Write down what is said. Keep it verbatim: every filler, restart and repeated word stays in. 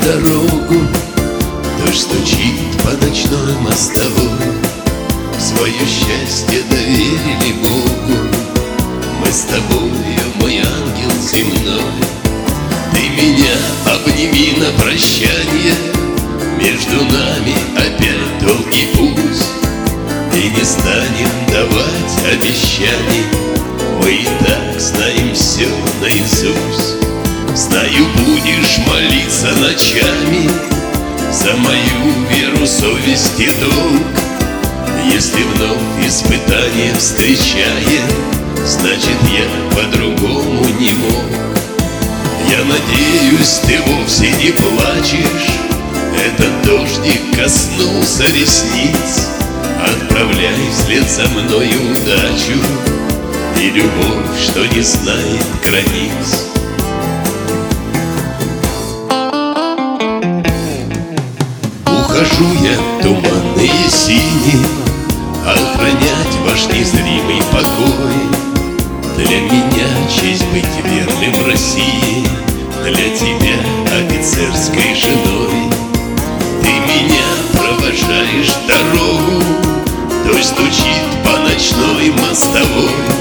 дорогу, дождь стучит по ночной мостовой. Свое счастье доверили Богу, мы с тобою, мой ангел земной. Ты меня обними на прощанье, между нами опять долгий путь. И не станем давать обещаний, мы и так знаем все наизусть. Знаю, будешь молиться ночами за мою веру, совесть и долг. Если вновь испытание встречаем, значит я по-другому не мог. Я надеюсь, ты вовсе не плачешь, этот дождик коснулся ресниц. Отправляй вслед за мною удачу и любовь, что не знает границ. Ухожу я в туманные сини, охранять ваш незримый покой. Для меня честь быть верным России, для тебя офицерской женой. Ты меня провожаешь дорогу, дождь стучит по ночной мостовой.